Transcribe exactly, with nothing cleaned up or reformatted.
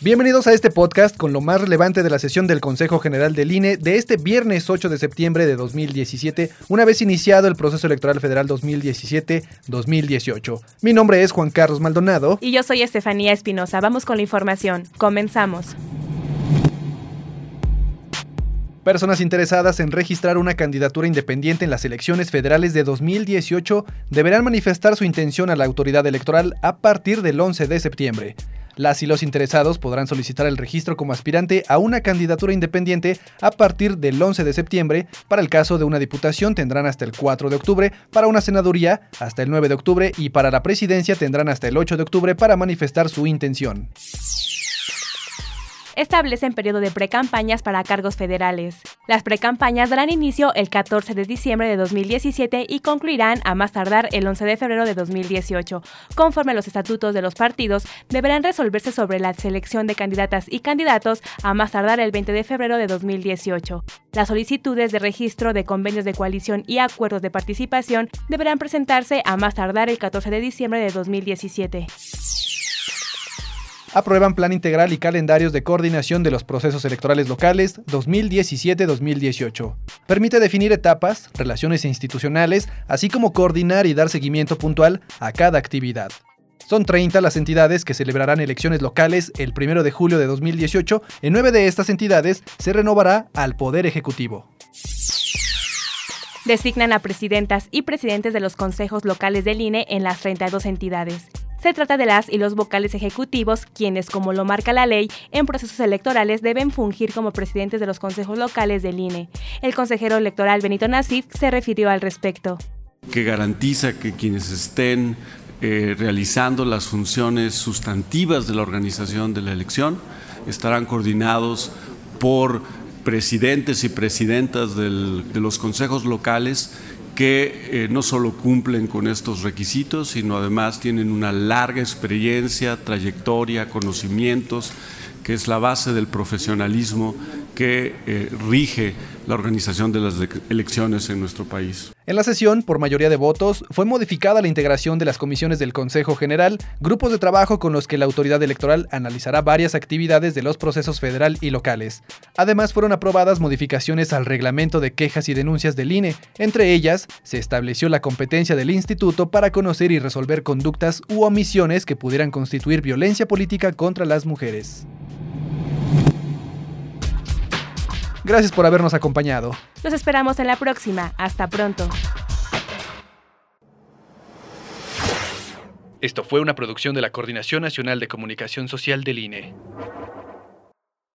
Bienvenidos a este podcast con lo más relevante de la sesión del Consejo General del I N E de este viernes ocho de septiembre de dos mil diecisiete, una vez iniciado el proceso electoral federal dos mil diecisiete dos mil dieciocho. Mi nombre es Juan Carlos Maldonado. Y yo soy Estefanía Espinosa. Vamos con la información. Comenzamos. Personas interesadas en registrar una candidatura independiente en las elecciones federales de dos mil dieciocho deberán manifestar su intención a la autoridad electoral a partir del once de septiembre. Las y los interesados podrán solicitar el registro como aspirante a una candidatura independiente a partir del once de septiembre. Para el caso de una diputación tendrán hasta el cuatro de octubre, para una senaduría hasta el nueve de octubre y para la presidencia tendrán hasta el ocho de octubre para manifestar su intención. Establecen periodo de precampañas para cargos federales. Las precampañas darán inicio el catorce de diciembre de dos mil diecisiete y concluirán a más tardar el once de febrero de dos mil dieciocho. Conforme a los estatutos de los partidos, deberán resolverse sobre la selección de candidatas y candidatos a más tardar el veinte de febrero de dos mil dieciocho. Las solicitudes de registro de convenios de coalición y acuerdos de participación deberán presentarse a más tardar el catorce de diciembre de dos mil diecisiete. Aprueban plan integral y calendarios de coordinación de los procesos electorales locales dos mil diecisiete dos mil dieciocho. Permite definir etapas, relaciones institucionales, así como coordinar y dar seguimiento puntual a cada actividad. Son treinta las entidades que celebrarán elecciones locales el primero de julio de dos mil dieciocho. En nueve de estas entidades se renovará al Poder Ejecutivo. Designan a presidentas y presidentes de los consejos locales del I N E en las treinta y dos entidades. Se trata de las y los vocales ejecutivos, quienes, como lo marca la ley, en procesos electorales deben fungir como presidentes de los consejos locales del I N E. El consejero electoral Benito Nasif se refirió al respecto. Que garantiza que quienes estén eh, realizando las funciones sustantivas de la organización de la elección estarán coordinados por presidentes y presidentas del, de los consejos locales que eh, no solo cumplen con estos requisitos, sino además tienen una larga experiencia, trayectoria, conocimientos, que es la base del profesionalismo que eh, rige la organización de las elecciones en nuestro país. En la sesión, por mayoría de votos, fue modificada la integración de las comisiones del Consejo General, grupos de trabajo con los que la autoridad electoral analizará varias actividades de los procesos federal y locales. Además, fueron aprobadas modificaciones al reglamento de quejas y denuncias del I N E. Entre ellas, se estableció la competencia del instituto para conocer y resolver conductas u omisiones que pudieran constituir violencia política contra las mujeres. Gracias por habernos acompañado. Los esperamos en la próxima. Hasta pronto. Esto fue una producción de la Coordinación Nacional de Comunicación Social del I N E.